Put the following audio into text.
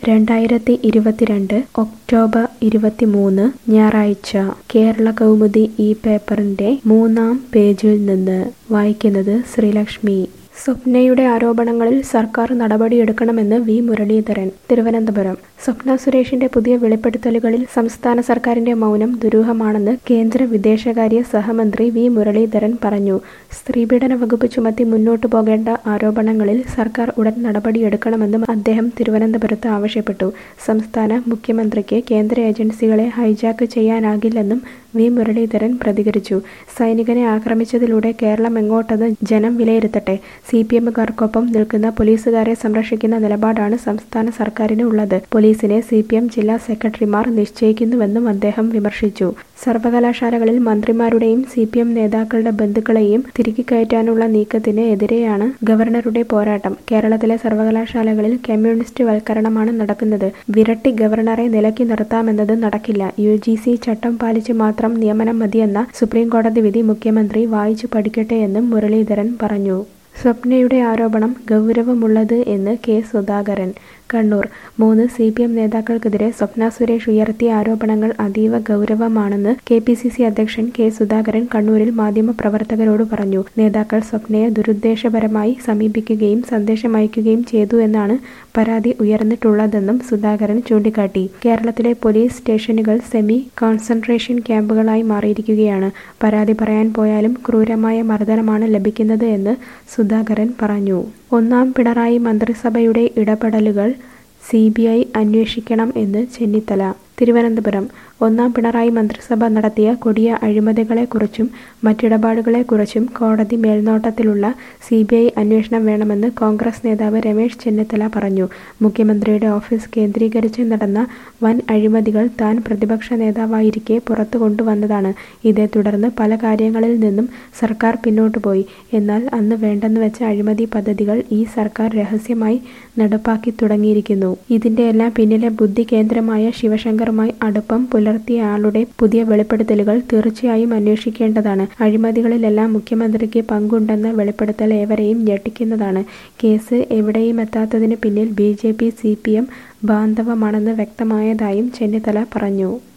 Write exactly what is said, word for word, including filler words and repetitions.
രണ്ടായിരത്തി ഇരുപത്തിരണ്ട് ഒക്ടോബർ ഇരുപത്തിമൂന്ന് ഞായറാഴ്ച കേരളകൗമുദി ഈ പേപ്പറിന്റെ മൂന്നാം പേജിൽ നിന്ന് വായിക്കുന്നത് ശ്രീലക്ഷ്മി. സ്വപ്നയുടെ ആരോപണങ്ങളിൽ സർക്കാർ നടപടിയെടുക്കണമെന്ന് വി മുരളീധരൻ. തിരുവനന്തപുരം. സ്വപ്ന സുരേഷിന്റെ പുതിയ വെളിപ്പെടുത്തലുകളിൽ സംസ്ഥാന സർക്കാരിന്റെ മൗനം ദുരൂഹമാണെന്ന് കേന്ദ്ര വിദേശകാര്യ സഹമന്ത്രി വി മുരളീധരൻ പറഞ്ഞു. സ്ത്രീപീഡന വകുപ്പ് ചുമത്തി മുന്നോട്ടു പോകേണ്ട ആരോപണങ്ങളിൽ സർക്കാർ ഉടൻ നടപടിയെടുക്കണമെന്നും അദ്ദേഹം തിരുവനന്തപുരത്ത് ആവശ്യപ്പെട്ടു. സംസ്ഥാന മുഖ്യമന്ത്രിക്ക് കേന്ദ്ര ഏജൻസികളെ ഹൈജാക്ക് ചെയ്യാനാകില്ലെന്നും വി മുരളീധരൻ പ്രതികരിച്ചു. സൈനികനെ ആക്രമിച്ചതിലൂടെ കേരളം എങ്ങോട്ടെന്ന് ജനം വിലയിരുത്തട്ടെ. സി പി എമ്മുകാർക്കൊപ്പം നിൽക്കുന്ന പോലീസുകാരെ സംരക്ഷിക്കുന്ന നിലപാടാണ് സംസ്ഥാന സർക്കാരിന് ഉള്ളത്. പോലീസിനെ സി പി എം ജില്ലാ സെക്രട്ടറിമാർ നിശ്ചയിക്കുന്നുവെന്നും അദ്ദേഹം വിമർശിച്ചു. സർവകലാശാലകളിൽ മന്ത്രിമാരുടെയും സി പി എം നേതാക്കളുടെ ബന്ധുക്കളെയും തിരികെ കയറ്റാനുള്ള നീക്കത്തിന് എതിരെയാണ് ഗവർണറുടെ പോരാട്ടം. കേരളത്തിലെ സർവകലാശാലകളിൽ കമ്മ്യൂണിസ്റ്റ് വൽക്കരണമാണ് നടക്കുന്നത്. വിരട്ടി ഗവർണറെ നിലയ്ക്ക് നിർത്താമെന്നത് നടക്കില്ല. യു ജി സി ചട്ടം പാലിച്ച് മാത്രം നിയമനം മതിയെന്ന സുപ്രീം കോടതി വിധി മുഖ്യമന്ത്രി വായിച്ചു പഠിക്കട്ടെയെന്നും മുരളീധരൻ പറഞ്ഞു. സ്വപ്നയുടെ ആരോപണം ഗൗരവമുള്ളത് എന്ന് കെ സുധാകരൻ. കണ്ണൂർ. മൂന്ന് സി പി എം നേതാക്കൾക്കെതിരെ സ്വപ്ന സുരേഷ് ഉയർത്തിയ ആരോപണങ്ങൾ അതീവ ഗൗരവമാണെന്ന് കെ പി സി സി അധ്യക്ഷൻ കെ സുധാകരൻ കണ്ണൂരിൽ മാധ്യമപ്രവർത്തകരോട് പറഞ്ഞു. നേതാക്കൾ സ്വപ്നയെ ദുരുദ്ദേശപരമായി സമീപിക്കുകയും സന്ദേശമയക്കുകയും ചെയ്തു എന്നാണ് പരാതി ഉയർന്നിട്ടുള്ളതെന്നും സുധാകരൻ ചൂണ്ടിക്കാട്ടി. കേരളത്തിലെ പോലീസ് സ്റ്റേഷനുകൾ സെമി കോൺസെൻട്രേഷൻ ക്യാമ്പുകളായി മാറിയിരിക്കുകയാണ്. പരാതി പറയാൻ പോയാലും ക്രൂരമായ മർദ്ദനമാണ് ലഭിക്കുന്നത് എന്ന് സുധാകരൻ പറഞ്ഞു. ഒന്നാം പിണറായി മന്ത്രിസഭയുടെ ഇടപെടലുകൾ സി ബി ഐ അന്വേഷിക്കണം എന്ന് ചെന്നിത്തല. തിരുവനന്തപുരം. ഒന്നാം പിണറായി മന്ത്രിസഭ നടത്തിയ കൊടിയ അഴിമതികളെക്കുറിച്ചും മറ്റിടപാടുകളെക്കുറിച്ചും കോടതി മേൽനോട്ടത്തിലുള്ള സി ബി ഐ അന്വേഷണം വേണമെന്ന് കോൺഗ്രസ് നേതാവ് രമേശ് ചെന്നിത്തല പറഞ്ഞു. മുഖ്യമന്ത്രിയുടെ ഓഫീസ് കേന്ദ്രീകരിച്ച് നടന്ന വൻ അഴിമതികൾ താൻ പ്രതിപക്ഷ നേതാവായിരിക്കെ പുറത്തു കൊണ്ടുവന്നതാണ്. ഇതേ തുടർന്ന് പല കാര്യങ്ങളിൽ നിന്നും സർക്കാർ പിന്നോട്ടുപോയി. എന്നാൽ അന്ന് വേണ്ടെന്ന് വെച്ച അഴിമതി പദ്ധതികൾ ഈ സർക്കാർ രഹസ്യമായി നടപ്പാക്കി തുടങ്ങിയിരിക്കുന്നു. ഇതിന്റെ എല്ലാം പിന്നിലെ ബുദ്ധി കേന്ദ്രമായ ശിവശങ്കറുമായി അടുപ്പം പുലർത്തിയ ആളുടെ പുതിയ വെളിപ്പെടുത്തലുകൾ തീർച്ചയായും അന്വേഷിക്കേണ്ടതാണ്. അഴിമതികളിലെല്ലാം മുഖ്യമന്ത്രിക്ക് പങ്കുണ്ടെന്ന വെളിപ്പെടുത്തൽ ഏവരെയും ഞെട്ടിക്കുന്നതാണ്. കേസ് എവിടെയും എത്താത്തതിന് പിന്നിൽ B J P C P M ബാന്ധവമാണെന്ന് വ്യക്തമായതായും ചെന്നിത്തല പറഞ്ഞു.